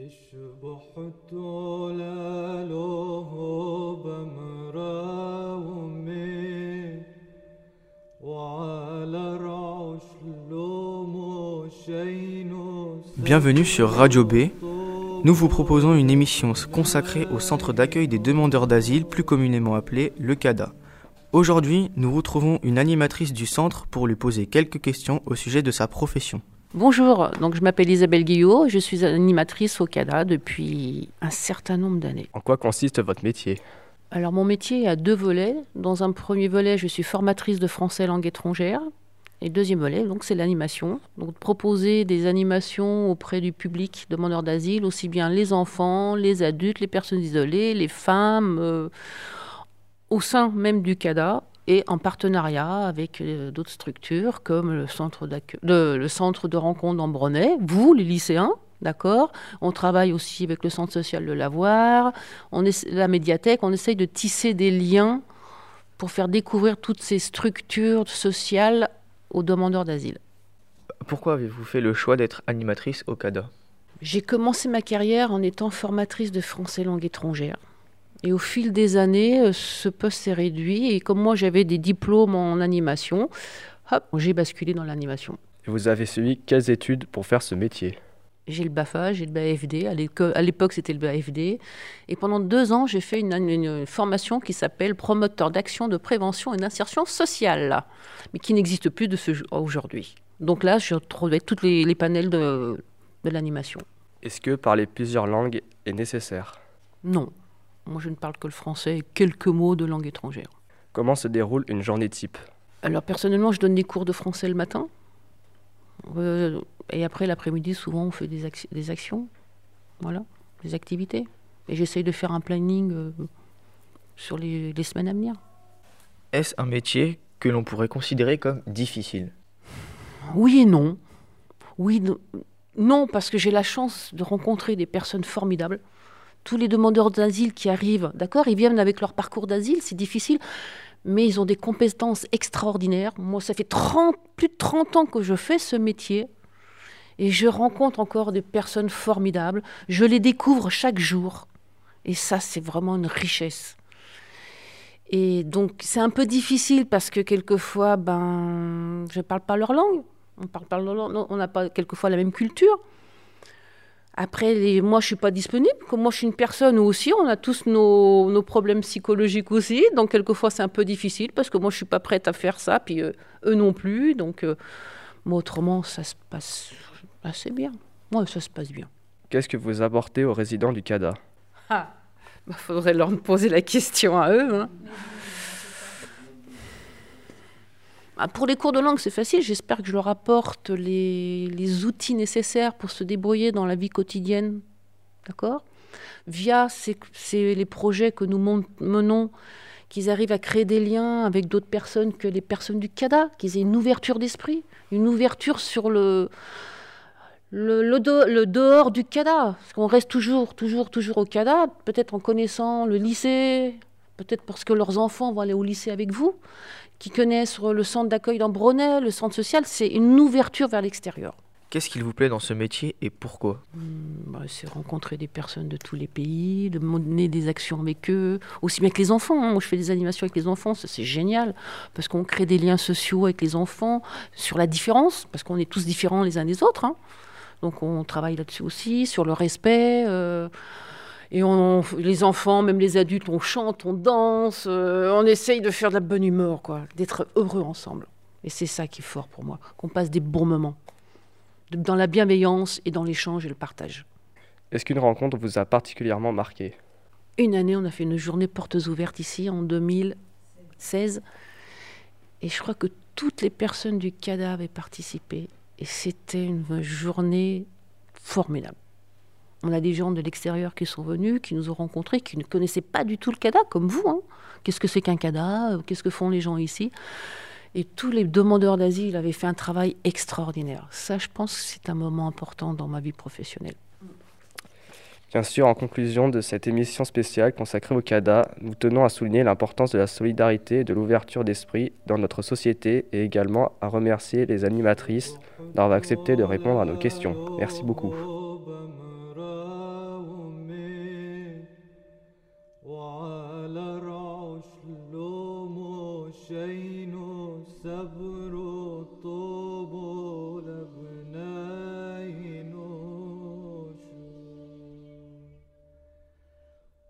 شبحت لاله بمراومي وعلى العشلوم شينو. Bienvenue sur Radio B. Nous vous proposons une émission consacrée au centre d'accueil des demandeurs d'asile, plus communément appelé le CADA. Aujourd'hui, nous retrouvons une animatrice du centre pour lui poser quelques questions au sujet de sa profession. Bonjour, donc je m'appelle Isabelle Guillot, je suis animatrice au CADA depuis un certain nombre d'années. En quoi consiste votre métier ? Alors mon métier a deux volets. Dans un premier volet, je suis formatrice de français langue étrangère. Et deuxième volet, donc, c'est l'animation. Donc proposer des animations auprès du public demandeur d'asile, aussi bien les enfants, les adultes, les personnes isolées, les femmes, au sein même du CADA et en partenariat avec d'autres structures comme le centre de rencontre d'Ambronay, vous, les lycéens, d'accord. On travaille aussi avec le centre social de Lavoir, la médiathèque, on essaye de tisser des liens pour faire découvrir toutes ces structures sociales aux demandeurs d'asile. Pourquoi avez-vous fait le choix d'être animatrice au CADA ? J'ai commencé ma carrière en étant formatrice de français langue étrangère. Et au fil des années, ce poste s'est réduit. Et comme moi, j'avais des diplômes en animation, hop, j'ai basculé dans l'animation. Et vous avez suivi quelles études pour faire ce métier ? J'ai le BAFA, j'ai le BAFD. À l'époque, c'était le BAFD. Et pendant 2 ans, j'ai fait une formation qui s'appelle promoteur d'action de prévention et d'insertion sociale, mais qui n'existe plus aujourd'hui. Donc là, je retrouvais tous les panels de l'animation. Est-ce que parler plusieurs langues est nécessaire ? Non. Moi, je ne parle que le français et quelques mots de langue étrangère. Comment se déroule une journée type ? Alors, personnellement, je donne des cours de français le matin. Et après, l'après-midi, souvent, on fait des actions. Voilà, des activités. Et j'essaye de faire un planning sur les semaines à venir. Est-ce un métier que l'on pourrait considérer comme difficile ? Oui et non. Oui, non, parce que j'ai la chance de rencontrer des personnes formidables. Tous les demandeurs d'asile qui arrivent, d'accord, ils viennent avec leur parcours d'asile, c'est difficile, mais ils ont des compétences extraordinaires. Moi, ça fait plus de 30 ans que je fais ce métier et je rencontre encore des personnes formidables. Je les découvre chaque jour et ça, c'est vraiment une richesse. Et donc, c'est un peu difficile parce que quelquefois, je ne parle pas leur langue. On n'a pas quelquefois la même culture. Après, moi, je ne suis pas disponible. Comme moi, je suis une personne où aussi, on a tous nos problèmes psychologiques aussi. Donc, quelquefois, c'est un peu difficile parce que moi, je ne suis pas prête à faire ça. Puis, eux non plus. Donc, moi, autrement, ça se passe assez bien. Moi, ça se passe bien. Qu'est-ce que vous apportez aux résidents du CADA ? Faudrait leur poser la question à eux. Hein. Pour les cours de langue, c'est facile. J'espère que je leur apporte les outils nécessaires pour se débrouiller dans la vie quotidienne. D'accord ? Via les projets que nous menons, qu'ils arrivent à créer des liens avec d'autres personnes que les personnes du CADA, qu'ils aient une ouverture d'esprit, une ouverture sur le dehors du CADA. Parce qu'on reste toujours au CADA, peut-être en connaissant le lycée, peut-être parce que leurs enfants vont aller au lycée avec vous, qui connaissent le centre d'accueil d'Ambronay, le centre social, c'est une ouverture vers l'extérieur. Qu'est-ce qu'il vous plaît dans ce métier et pourquoi ? C'est rencontrer des personnes de tous les pays, de mener des actions avec eux, aussi bien que les enfants. Moi, je fais des animations avec les enfants, ça c'est génial, parce qu'on crée des liens sociaux avec les enfants, sur la différence, parce qu'on est tous différents les uns des autres. Hein. Donc on travaille là-dessus aussi, sur le respect. Et les enfants, même les adultes, on chante, on danse, on essaye de faire de la bonne humeur, quoi, d'être heureux ensemble. Et c'est ça qui est fort pour moi, qu'on passe des bons moments, dans la bienveillance et dans l'échange et le partage. Est-ce qu'une rencontre vous a particulièrement marqué ? Une année, on a fait une journée portes ouvertes ici, en 2016. Et je crois que toutes les personnes du CADA avaient participé. Et c'était une journée formidable. On a des gens de l'extérieur qui sont venus, qui nous ont rencontrés, qui ne connaissaient pas du tout le CADA, comme vous. Hein. Qu'est-ce que c'est qu'un CADA ? Qu'est-ce que font les gens ici ? Et tous les demandeurs d'asile avaient fait un travail extraordinaire. Ça, je pense que c'est un moment important dans ma vie professionnelle. Bien sûr, en conclusion de cette émission spéciale consacrée au CADA, nous tenons à souligner l'importance de la solidarité et de l'ouverture d'esprit dans notre société et également à remercier les animatrices d'avoir accepté de répondre à nos questions. Merci beaucoup.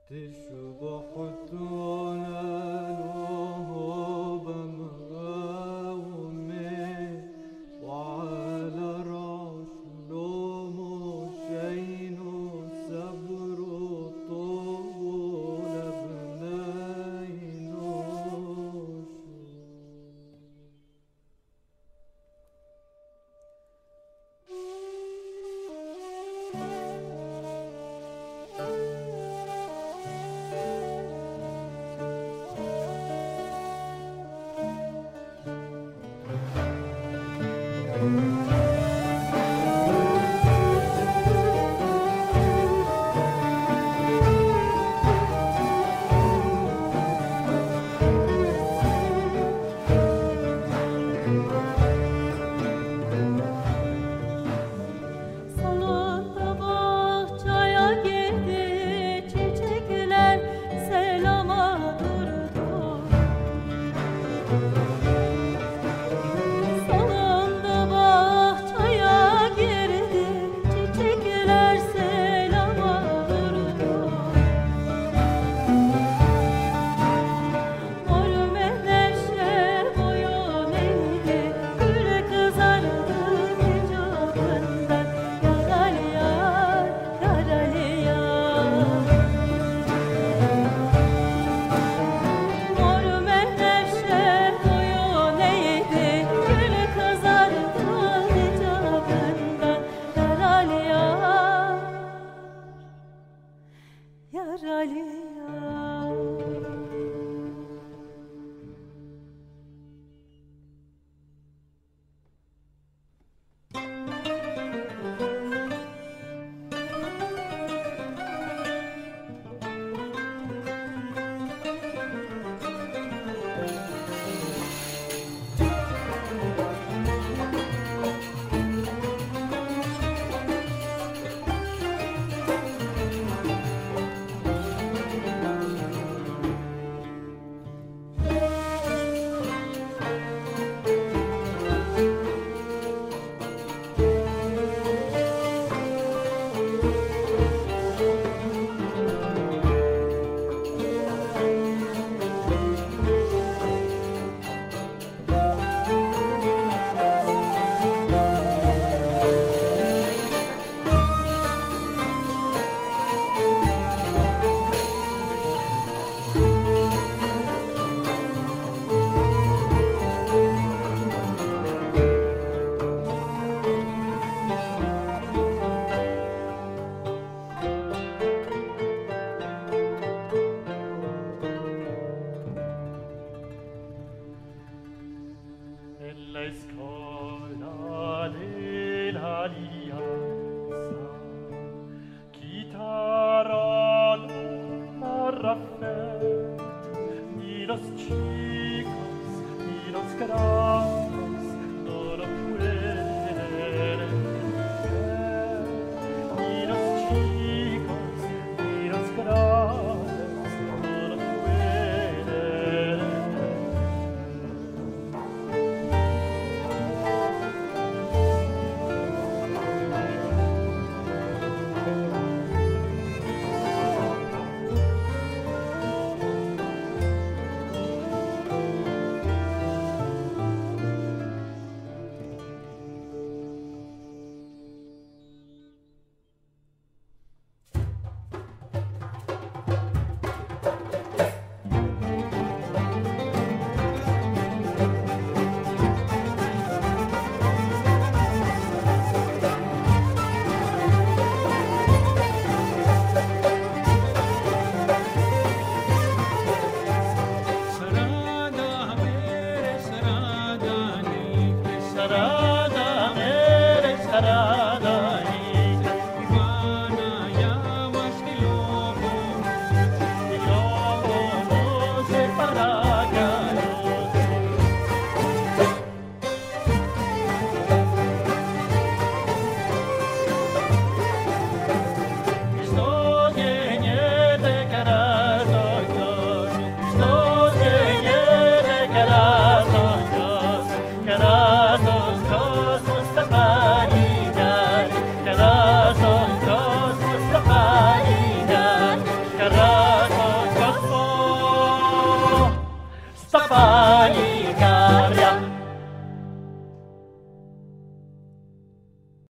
Ni los chicos, ni los grandes